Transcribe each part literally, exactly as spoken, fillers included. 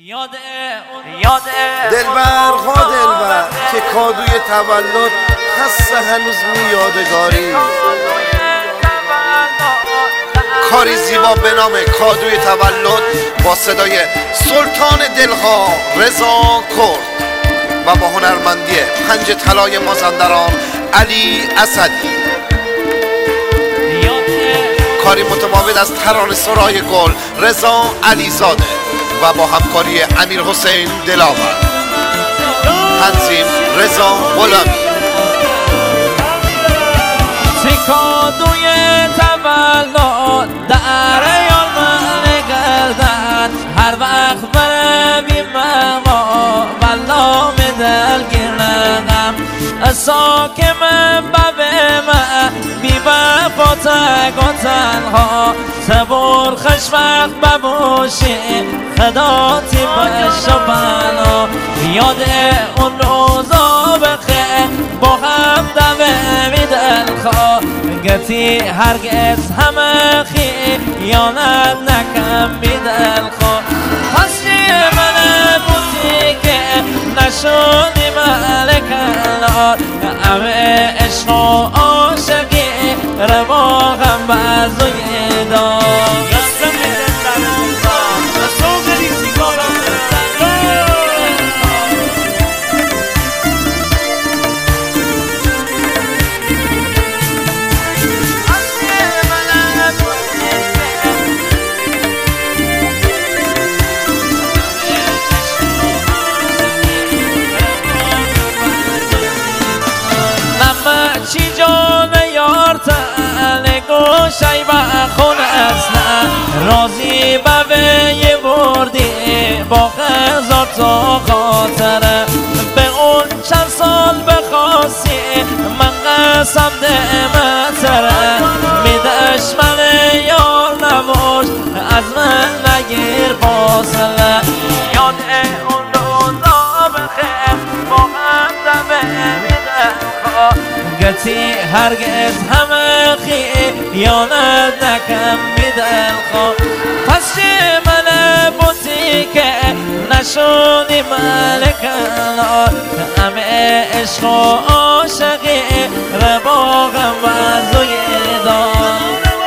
دلبر ها دلبر که کادوی تولد هست هنوز می یادگاری. کاری زیبا به نام کادوی تولد با صدای سلطان دلها رضا کرد و با هنرمندی پنج طلای مازندران علی اسدی. کاری متماول از ترانه سرای گل رضا علیزاده و با همکاری امیر حسین دلاور. تنظیم رضا غلامی. کادوی تولد در یار من گردد هر وقت بره بی مقا والله می دل گیرنم ساکم ببه من بی وفا تگ و تنها صبر خوشبخت بباشی خداتی بشو بنا یاد اون روزا بخیر با هم دمه می دلخواه گتی هرگز همه خیانت نکم بی دلخواه پسی من بودی که نشدی ملکلار همه عشق و عاشقی رواقم بزوی دار چی جان یار تنگو شیبه خون اصلا رازی بوه بردی با هزار تا خاطره به اون چند سال بخواستی من قسم دمتره میدش من یار نباش از من نگیر فاصله یاد اون روزا بخیر با هم دمه میدن گتی هرگز همه خیانت نکم بی دلخواه پس چی من بودی که نشدی ملکلار همه عشق و عاشقی رواقم بزوی دار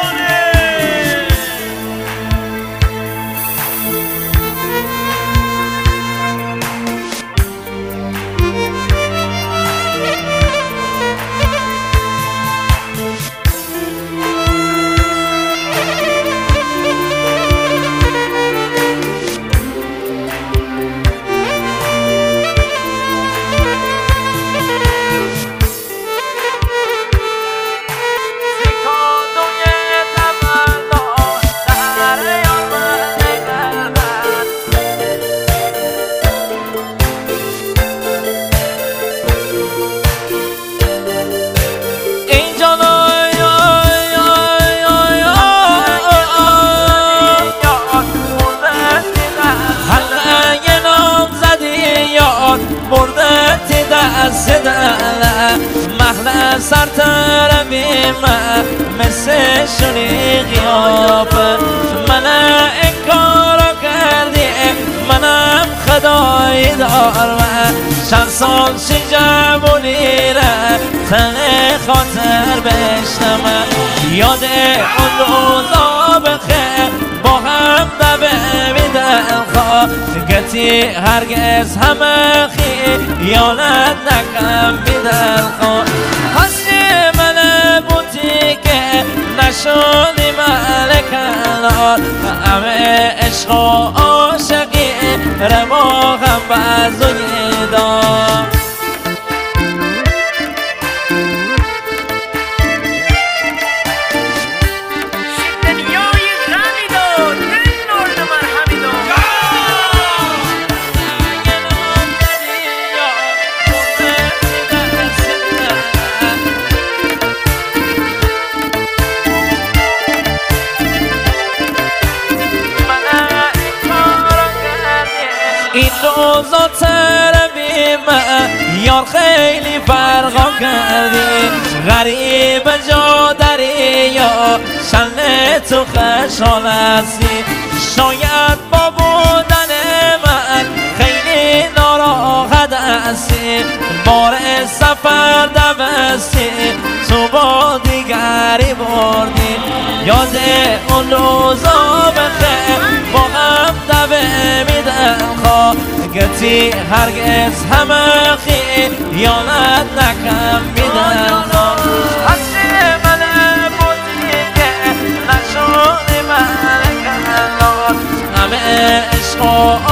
بردتی دست دلم محل سر ترمیم مثل شنی غیابه من انکارا کردی منم خدای دارم چند سال شجبونی را تن خاطر بشنم یاد اون روزا بخیر با هم دبه میدن خواه گتی هرگز همه خیانت نکم بی دلخواه پسی من بودی که نشدی ملکلار همه عشق و عاشقی رواقم بزوی دار این روزا تربیم یار خیلی فرقا کردی غریب جا داری یا شنه تو خشال هستی شاید با بودن من روزا بخیر با هم دبه میدن خواه گتی هرگز همه خیانت نکن میدن خواه هرچی من بودی که نشونی من کنن همه عشق و